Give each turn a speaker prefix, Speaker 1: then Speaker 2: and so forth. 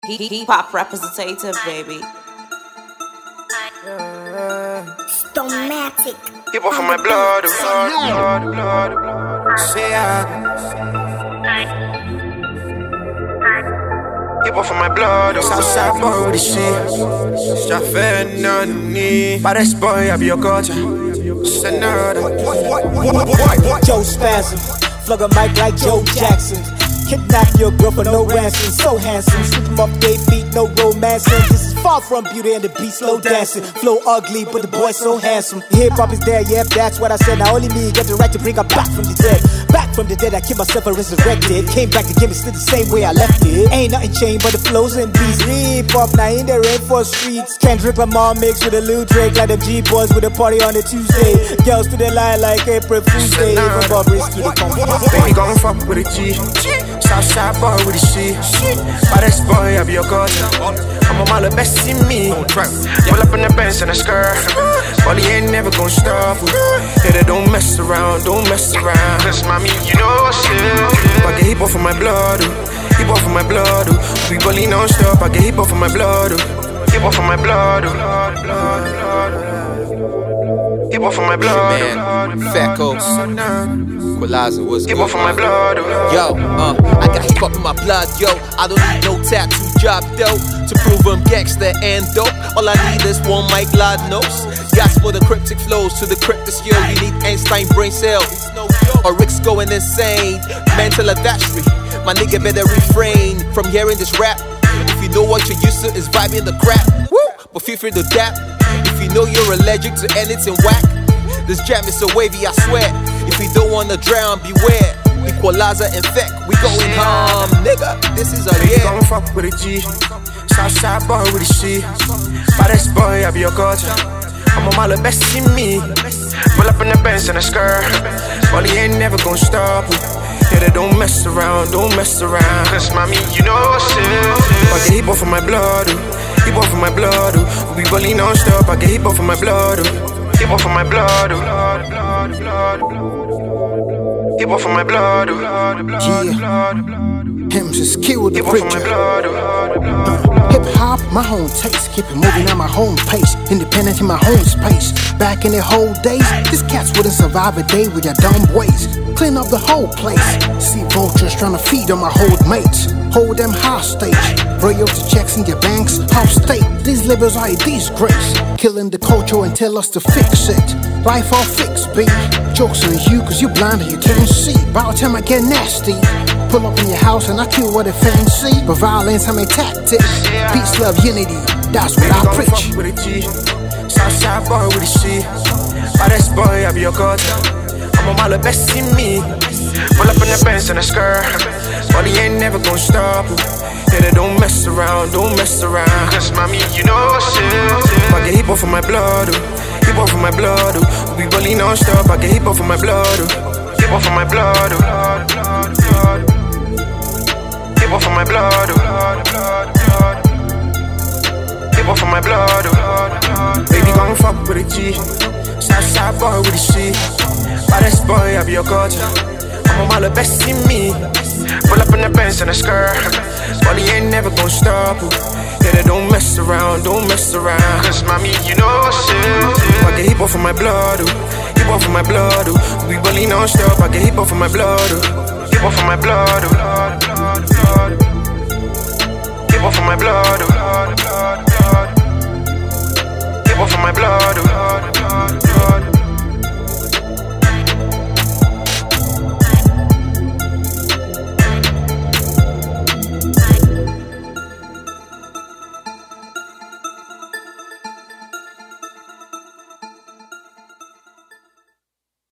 Speaker 1: Hip-hop representative, baby.
Speaker 2: Stomatic.
Speaker 3: Hip hop for my blood. Hip hop for my blood. Southside boy with the shit. J'avais none. Baddest boy, I be your culture. Senada.
Speaker 4: Joe Spasm, flug a mic like Joe Jackson. Kidnap your girl for no ransom. So handsome, sweep him off their feet, no romancing. This is far from beauty and the beat slow dancing. Flow ugly, but the boy so handsome. Hip hop is there, yep, that's what I said. Now only me get the right to bring her back from the dead. Back from the dead, I keep myself a resurrected. Came back to give me still the same way I left it. Ain't nothing changed but the flows and beats. Hip hop now in the rainforest streets. Kendrick Lamar mixed with a Lil Drake, like them G-boys with a party on a Tuesday. Girls to the line like April Fool's Day. From Bobby's to the
Speaker 3: Baby, gon' fuck with a G. Southside boy with the shit. Baddest boy, I be your culture. I'm a mile best in me. Pull up in the Benz and a skirt. Molly ain't never gon' stop. Yeah, they don't mess around, don't mess around. Cause mommy, you know what's up. I get hip hop for my blood. Hip hop for my blood. We bully non-stop. I get hip hop for my blood. Hip hop for my blood. Hip hop for my blood.
Speaker 5: Man, Fat Coast, Qualaza, what's good?
Speaker 3: Hip hop for my blood.
Speaker 5: Yo, I got hip hop in my blood, yo. I don't need no tattoo job, though, to prove I'm gangster and dope. All I need is one mic, Lord knows. Gas for the cryptic flows to the cryptic skill. You need Einstein brain cells, or Rick's going insane. Mental advisory, my nigga better refrain from hearing this rap. If you know what you're used to is vibing the crap, woo, but feel free to dap. If you know you're allergic to anything whack, this jam is so wavy, I swear. If you don't wanna drown, beware. Equalizer infect, we going home, nigga. This is a
Speaker 3: Baby,
Speaker 5: year.
Speaker 3: gon' fuck with a G. Southside boy with the shit. Baddest boy, I be your culture. I'm a mile best in me. Pull up in the Benz and a skirt. Molly ain't never gon' stop. Yeah, they don't mess around, don't mess around. Cause mommy, you know what's up. I get hip hop for my blood. Hip hop for my blood. We bully non-stop. I get hip hop for my blood. Hip hop for my blood. Hip hop for my blood.
Speaker 6: Hymns is killed the
Speaker 3: Hip hop for my
Speaker 6: preacher.
Speaker 3: blood.
Speaker 6: Hip hop, my own taste. Keep it moving at my own pace. Independent in my own space. Back in the whole days, these cats wouldn't survive a day with their dumb ways. Clean up the whole place. See vultures trying to feed on my old mates. Hold them hostage. Royalty checks in your banks, half state. These liberals are a disgrace. Killing the culture and tell us to fix it. Life all fixed, B. Jokes on you cause you blind and you can't see. By the time I get nasty, pull up in your house and I kill what they fancy. But violence, I'm a tactic. Peace, love, unity, that's what I preach.
Speaker 3: With a G. Southside boy with the shit. Baddest boy, I be your culture. I'm a mile best in me. Pull up in the Benz and a skirt. Molly ain't never gon' stop. Yeah, they don't mess around, don't mess around. Cause mommy, you know what's up. I get hip hop for my blood. Hip hop for my blood. We bully non-stop. I get hip hop for my blood. Hip hop for my blood. Hip hop for my blood. Hip hop for my blood. Baby, gon' fuck with a G. Southside boy with the shit. Baddest boy, I be your culture. I'm a mile best in me. Pull up in the Benz and a skirt. Molly ain't never gon' stop. Yeah, they don't mess around, don't mess around. Cause mommy, you know what's up. I get hip hop for my blood. Hip hop for my blood. We bully non-stop. I get hip hop for my blood. Hip hop for my blood. Hip hop for my blood. Hip hop for my blood.